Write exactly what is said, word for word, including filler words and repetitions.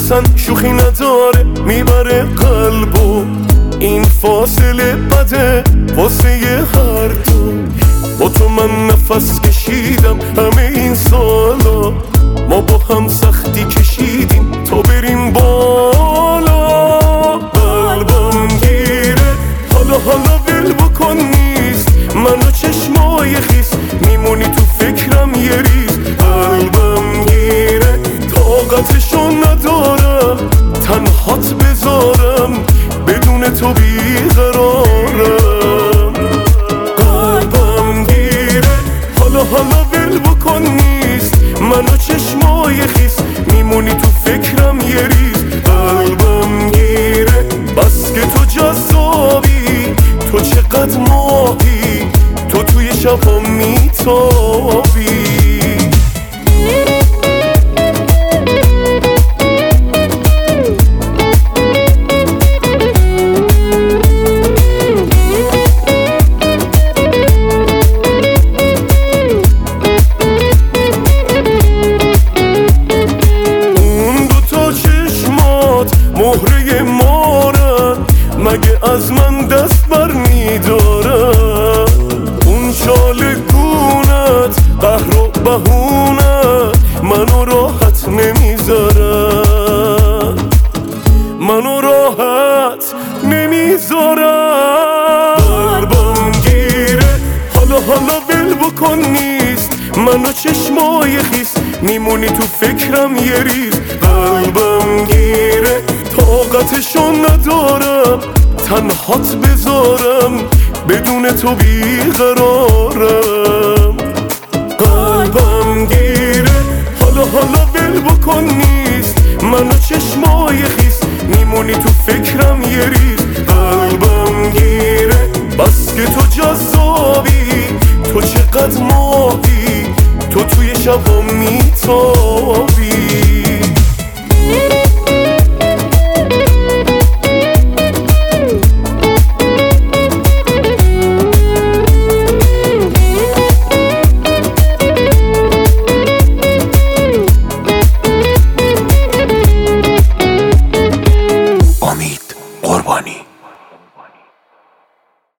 اصلا شوخی نداره میبره قلبو. این فاصله بده واسه هر دو. با تو من نفس کشیدم همه این سالا، ما با هم سختی کشیدیم تا بریم بالا. قلبم گیره حالا حالا ول بکن نیست، من و چشمای خیس میمونی تو فکرم یه ریز. قلبم گیره طاقتشو ندارم تنهات بذارم، بدون تو بیقرارم. قلبم گیره حالا حالا ول بکن نیست، من و چشمای خیس میمونی تو فکرم یه ریز. قلبم گیره بس که تو جذابی، تو چقدر ماهی، تو توی شبا میتابی. مهره مارن مگه از من دست بر میدارن؟ اون چاله گونت قهر و بهونت منو راحت نمیذارن، منو راحت نمیذارن. قلبم گیره حالا حالا ول بکن نیست، منو چشمای خیس میمونی تو فکرم یه ریز. قلبم گیره طاقتشو ندارم تنهات بذارم، بدون تو بیقرارم. قلبم گیره حالا حالا ول بکن نیست، من و چشمای